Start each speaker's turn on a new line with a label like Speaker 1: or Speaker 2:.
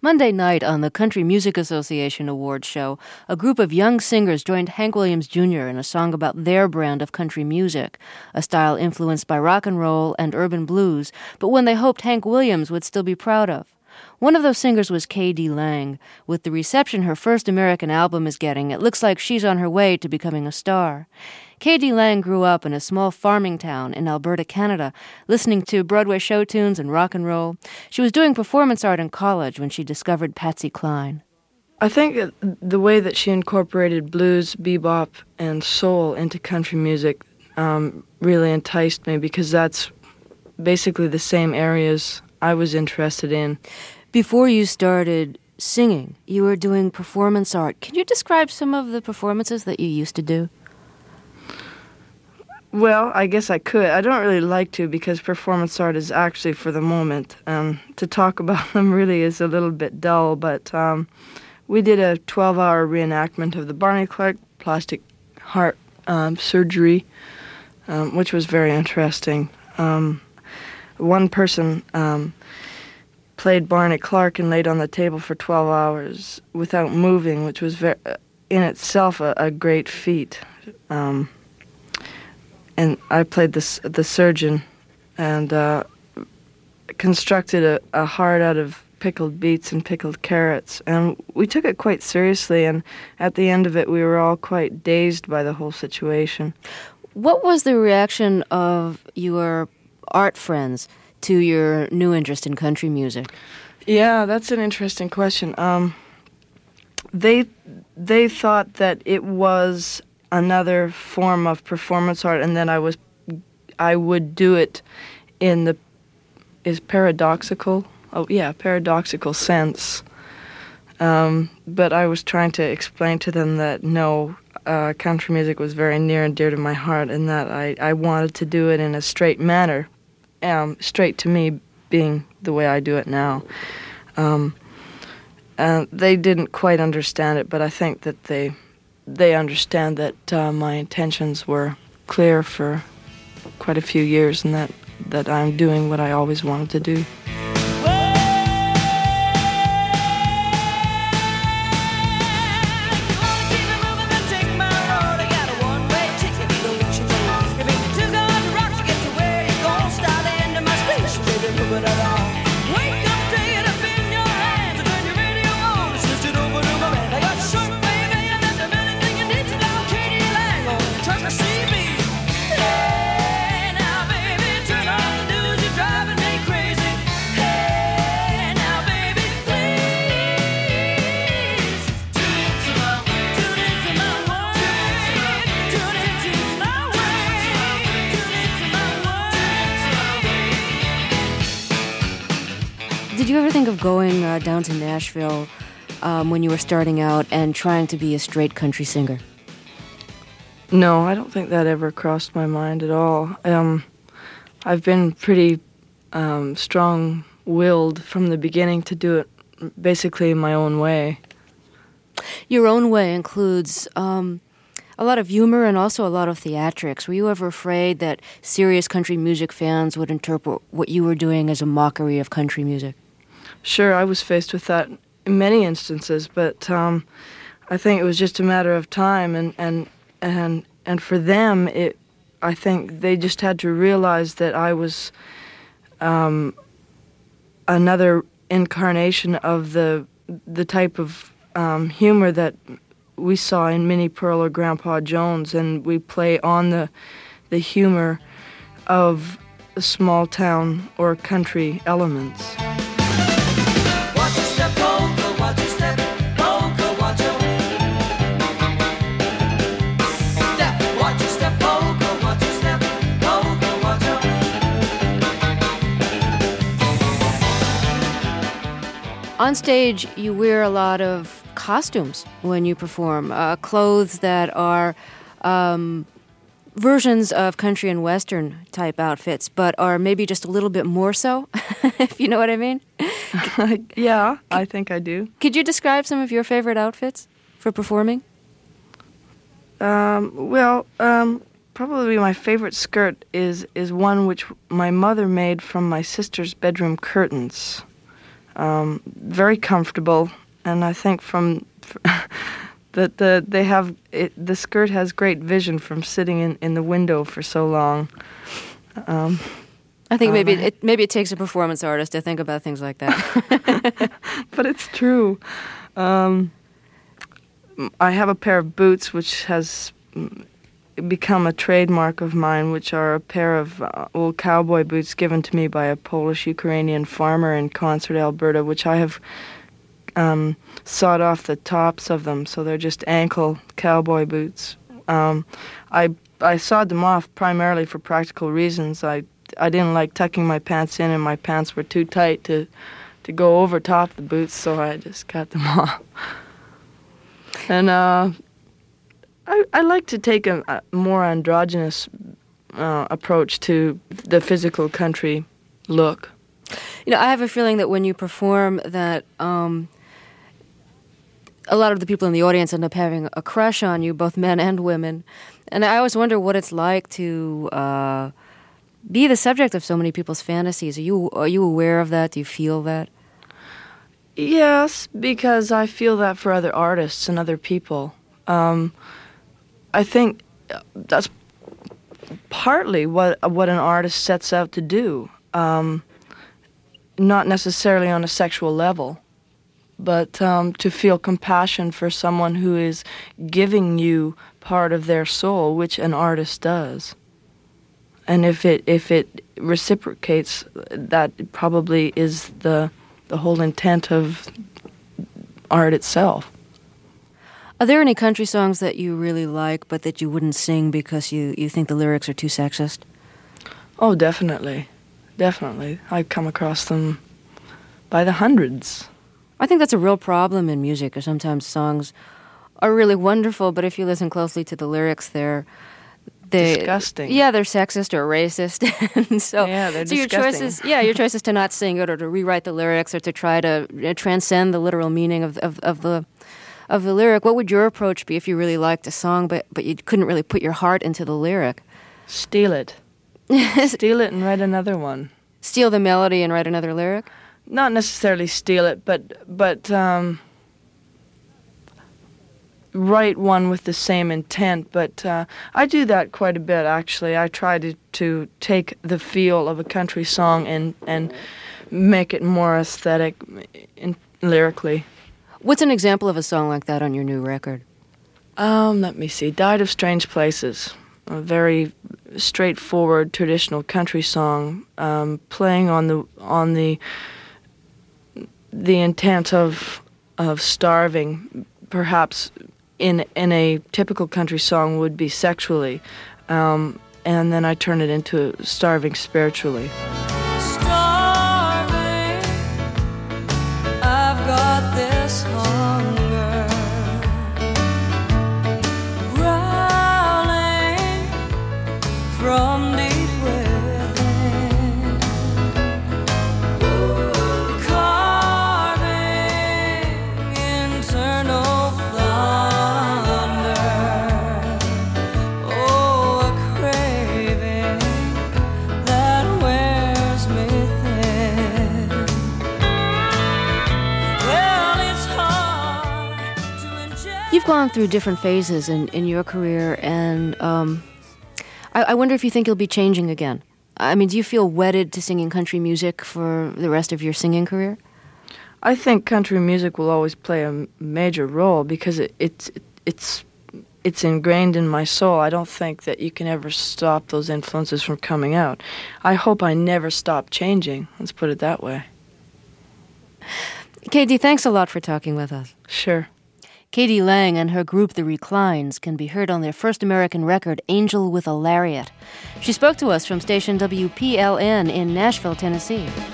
Speaker 1: Monday night on the Country Music Association Awards show, a group of young singers joined Hank Williams Jr. in a song about their brand of country music, a style influenced by rock and roll and urban blues, but one they hoped Hank Williams would still be proud of. One of those singers was K.D. Lang. With the reception her first American album is getting, it looks like she's on her way to becoming a star. K.D. Lang grew up in a small farming town in Alberta, Canada, listening to Broadway show tunes and rock and roll. She was doing performance art in college when she discovered Patsy Cline.
Speaker 2: I think the way that she incorporated blues, bebop, and soul into country music really enticed me because that's basically the same areas I was interested in.
Speaker 1: Before you started singing, you were doing performance art. Can you describe some of the performances that you used to do?
Speaker 2: Well, I guess I could. I don't really like to because performance art is actually for the moment. To talk about them really is a little bit dull, but we did a 12-hour reenactment of the Barney Clark plastic heart surgery, which was very interesting. One person played Barney Clark and laid on the table for 12 hours without moving, which was in itself a great feat. And I played the surgeon and constructed a heart out of pickled beets and pickled carrots. And we took it quite seriously, and at the end of it, we were all quite dazed by the whole situation.
Speaker 1: What was the reaction of your art friends to your new interest in country music?
Speaker 2: Yeah, that's an interesting question. They thought that it was another form of performance art, and then I would do it in the paradoxical sense. But I was trying to explain to them that no, country music was very near and dear to my heart, and that I wanted to do it in a straight manner, straight to me being the way I do it now. They didn't quite understand it, but I think that they understand that my intentions were clear for quite a few years, and that I'm doing what I always wanted to do.
Speaker 1: Did you ever think of going down to Nashville when you were starting out and trying to be a straight country singer?
Speaker 2: No, I don't think that ever crossed my mind at all. I've been pretty strong-willed from the beginning to do it basically in my own way.
Speaker 1: Your own way includes a lot of humor and also a lot of theatrics. Were you ever afraid that serious country music fans would interpret what you were doing as a mockery of country music?
Speaker 2: Sure, I was faced with that in many instances, but I think it was just a matter of time, and for them, I think they just had to realize that I was another incarnation of the type of humor that we saw in Minnie Pearl or Grandpa Jones, and we play on the humor of small town or country elements.
Speaker 1: On stage, you wear a lot of costumes when you perform, clothes that are versions of country and western type outfits, but are maybe just a little bit more so, if you know what I mean.
Speaker 2: Yeah, I think I do.
Speaker 1: Could you describe some of your favorite outfits for performing?
Speaker 2: Probably my favorite skirt is one which my mother made from my sister's bedroom curtains. very comfortable, and I think that the skirt has great vision from sitting in the window for so long.
Speaker 1: I think maybe it takes a performance artist to think about things like that.
Speaker 2: But it's true. I have a pair of boots which has become a trademark of mine, which are a pair of old cowboy boots given to me by a Polish-Ukrainian farmer in Consett, Alberta, which I have sawed off the tops of them, so they're just ankle cowboy boots. I sawed them off primarily for practical reasons. I didn't like tucking my pants in, and my pants were too tight to go over top the boots, so I just cut them off. And I like to take a more androgynous approach to the physical country look.
Speaker 1: I have a feeling that when you perform that a lot of the people in the audience end up having a crush on you, both men and women. And I always wonder what it's like to be the subject of so many people's fantasies. Are you aware of that? Do you feel that?
Speaker 2: Yes, because I feel that for other artists and other people. I think that's partly what an artist sets out to do. Not necessarily on a sexual level, but to feel compassion for someone who is giving you part of their soul, which an artist does. And if it reciprocates, that probably is the whole intent of art itself.
Speaker 1: Are there any country songs that you really like, but that you wouldn't sing because you think the lyrics are too sexist?
Speaker 2: Oh, definitely. Definitely. I come across them by the hundreds.
Speaker 1: I think that's a real problem in music, or sometimes songs are really wonderful, but if you listen closely to the lyrics, they're
Speaker 2: disgusting.
Speaker 1: Yeah, they're sexist or racist. And so,
Speaker 2: yeah, they're
Speaker 1: disgusting. Your choice is to not sing it or to rewrite the lyrics or to try to transcend the literal meaning of the lyric. What would your approach be if you really liked a song, but you couldn't really put your heart into the lyric?
Speaker 2: Steal it. Steal it and write another one.
Speaker 1: Steal the melody and write another lyric?
Speaker 2: Not necessarily steal it, but write one with the same intent. But I do that quite a bit, actually. I try to take the feel of a country song and make it more aesthetic lyrically.
Speaker 1: What's an example of a song like that on your new record?
Speaker 2: Let me see. Died of Strange Places. A very straightforward traditional country song, playing on the intent of starving, perhaps in a typical country song would be sexually, and then I turn it into starving spiritually.
Speaker 3: Starving, I've got this hunger, growling from deep within, carving internal thunder. Oh, a craving that wears me thin. Well, it's hard to ingest.
Speaker 1: You've gone through different phases in your career, and I wonder if you think you'll be changing again. I mean, do you feel wedded to singing country music for the rest of your singing career?
Speaker 2: I think country music will always play a major role because it's ingrained in my soul. I don't think that you can ever stop those influences from coming out. I hope I never stop changing. Let's put it that way.
Speaker 1: K.D., thanks a lot for talking with us.
Speaker 2: Sure.
Speaker 1: K.D. Lang and her group The Reclines can be heard on their first American record, Angel with a Lariat. She spoke to us from station WPLN in Nashville, Tennessee.